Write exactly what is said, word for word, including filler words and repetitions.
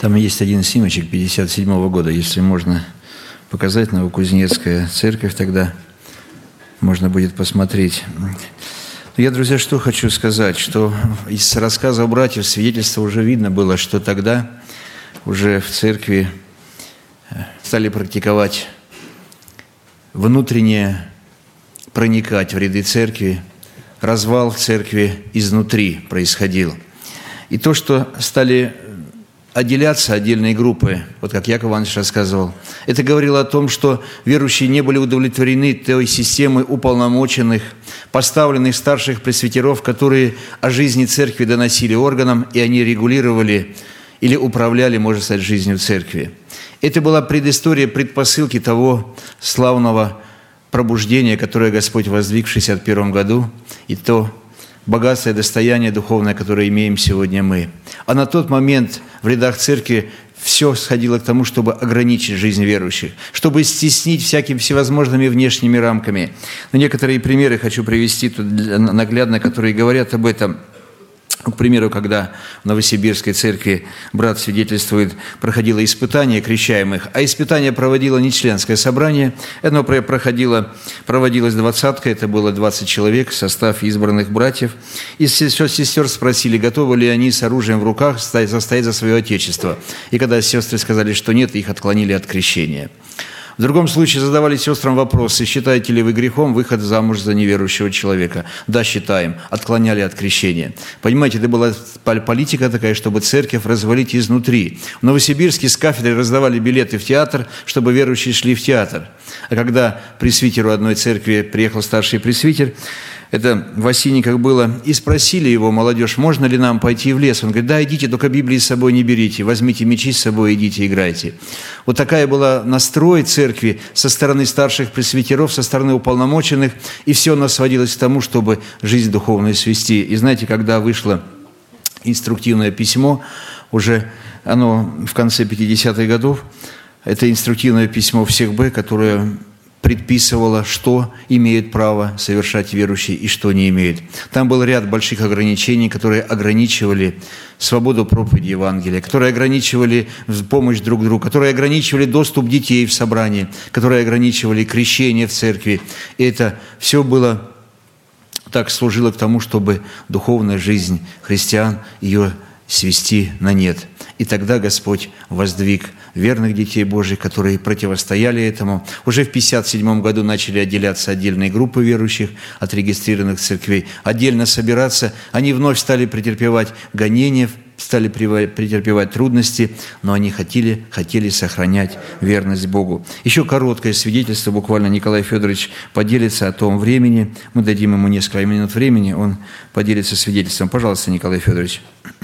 Там есть один снимочек пятьдесят седьмого года, если можно показать, Новокузнецкая церковь, тогда можно будет посмотреть. Я, друзья, что хочу сказать, что из рассказа братьев, свидетельства уже видно было, что тогда уже в церкви стали практиковать внутреннее, проникать в ряды церкви, развал в церкви изнутри происходил. И то, что стали отделяться отдельные группы, вот как Яков Иванович рассказывал, это говорило о том, что верующие не были удовлетворены той системой уполномоченных, поставленных старших пресвитеров, которые о жизни церкви доносили органам, и они регулировали или управляли, можно сказать, жизнью церкви. Это была предыстория, предпосылки того славного пробуждения, которое Господь воздвиг в шестьдесят первом году, и то богатство и достояние духовное, которое имеем сегодня мы. А на тот момент в рядах церкви все сходило к тому, чтобы ограничить жизнь верующих, чтобы стеснить всякими всевозможными внешними рамками. Но некоторые примеры хочу привести тут наглядно, которые говорят об этом. К примеру, когда в Новосибирской церкви брат свидетельствует, проходило испытание крещаемых, а испытание проводило не членское собрание, оно проходило, проводилась двадцатка, это было двадцать человек, состав избранных братьев. И сестер спросили, готовы ли они с оружием в руках стоять за свое отечество. И когда сестры сказали, что нет, их отклонили от крещения. В другом случае задавали сестрам вопросы: считаете ли вы грехом выход замуж за неверующего человека? Да, считаем. Отклоняли от крещения. Понимаете, это была политика такая, чтобы церковь развалить изнутри. В Новосибирске с кафедры раздавали билеты в театр, чтобы верующие шли в театр. А когда пресвитеру одной церкви приехал старший пресвитер, это в Осинниках было, и спросили его, молодежь, можно ли нам пойти в лес? Он говорит, да, идите, только Библии с собой не берите, возьмите мечи с собой, идите, играйте. Вот такая была настрой церкви со стороны старших пресвитеров, со стороны уполномоченных, и все у нас сводилось к тому, чтобы жизнь духовную свести. И знаете, когда вышло инструктивное письмо, уже оно в конце пятидесятых годов, это инструктивное письмо всех Б, которое предписывала, что имеет право совершать верующие и что не имеет. Там был ряд больших ограничений, которые ограничивали свободу проповеди Евангелия, которые ограничивали помощь друг другу, которые ограничивали доступ детей в собрание, которые ограничивали крещение в церкви. И это все было так служило к тому, чтобы духовная жизнь христиан, ее свести на нет. И тогда Господь воздвиг верных детей Божьих, которые противостояли этому. Уже в пятьдесят седьмом году начали отделяться отдельные группы верующих от регистрированных церквей, отдельно собираться. Они вновь стали претерпевать гонения, стали претерпевать трудности, но они хотели, хотели сохранять верность Богу. Еще короткое свидетельство, буквально Николай Федорович поделится о том времени. Мы дадим ему несколько минут времени, он поделится свидетельством. Пожалуйста, Николай Федорович.